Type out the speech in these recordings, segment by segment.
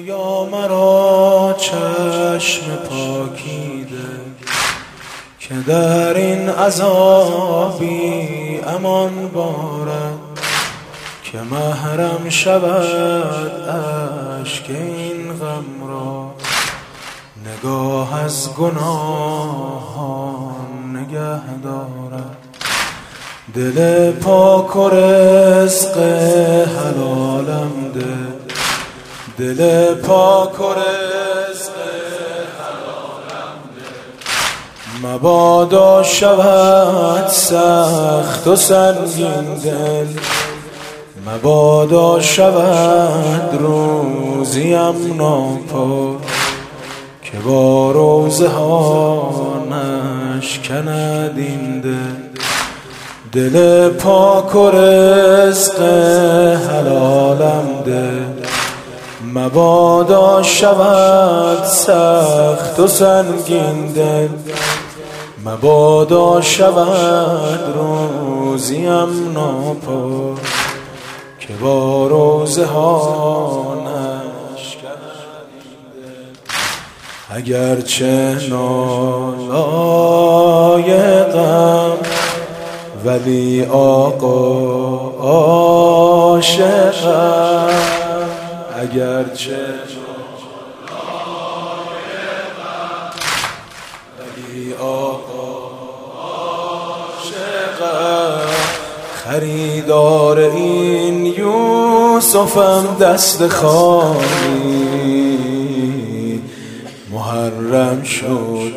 خدایا مرا چشم پاکیده که در این عذابی امان بارد، که محرم شود اشک این غم را، نگاه از گناهان نگه دارد. دل پاک و رزق حلالم ده، دل پاک و رزق حلالم ده، مبادا شود سخت و سنگین دل، مبادا شود روزیم ناپاک که با روزه ها نشکند این دل. دل پاک و رزق حلالم ده، مبادا شود سخت و سنگین دل، مبادا شود روزیم ناپاک که با روزه ها نشکند این دل. اگرچه نالایقم ولی آقا عاشقم، اگرچه نالایقم ولی آقا عاشقم، خریدار این یوسفم دست خالی، محرم شد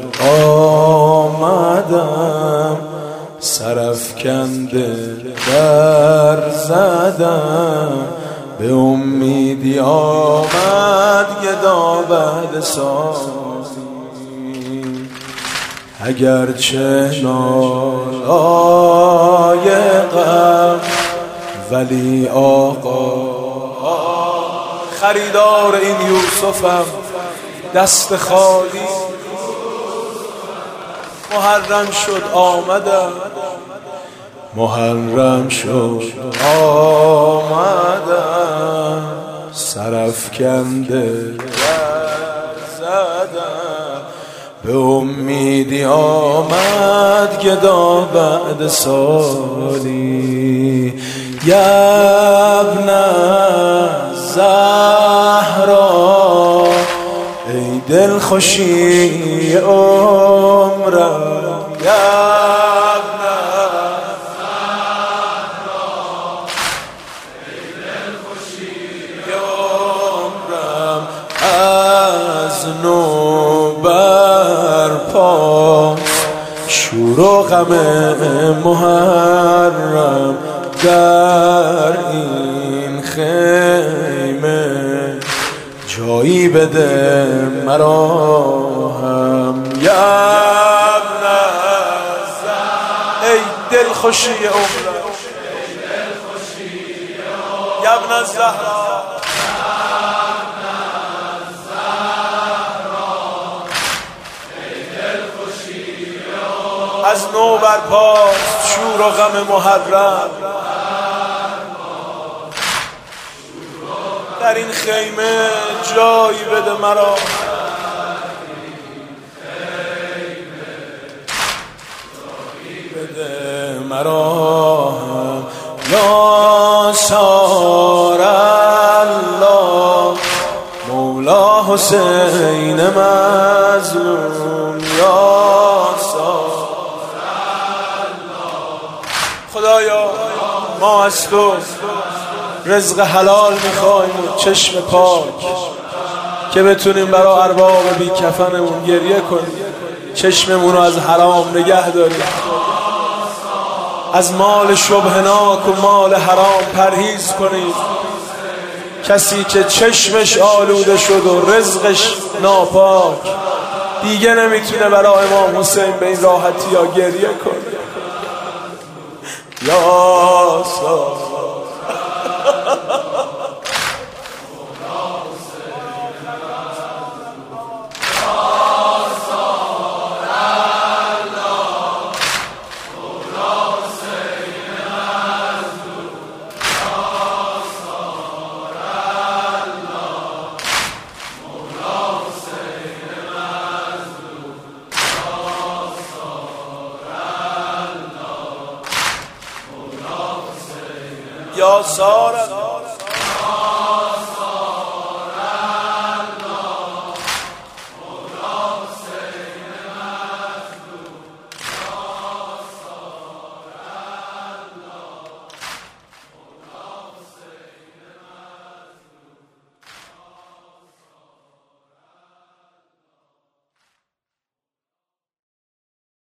آمدم سرافکنده در زدم، به امیدی آمد گدا بعد سازی. اگرچه نالایقم ولی آقا خریدار این یوسفم دست خالی، محرم شد آمدم، محرم شد آمدم سرافکنده زدم، به امیدی آمد گدا بعد سالی. ابن زهرا ای دل خوشی عمرم، ابن زهرا ای دل خوشی عمرم، از نوبر پاس شور و غم محرم، در این خیمه جایی بده مرا هم. ابن زهرا ای دل خوشی عمرم، ابن زهرا از نو برپاست شور و غم محرم، در این خیمه جایی بده مرا، بده مرا یا سار الله مولا حسین مظلوم، یا سار خدایا ما از تو رزق حلال میخوایم و چشم پاک که بتونیم برای ارباب بی کفنمون گریه کنیم، چشممون رو از حرام نگه داریم، از مال شبهناک و مال حرام پرهیز کنیم. کسی که چشمش آلوده شد و رزقش ناپاک دیگه نمیتونه برای امام حسین به این راحتی یا گریه کنه. یا سلام یا سارت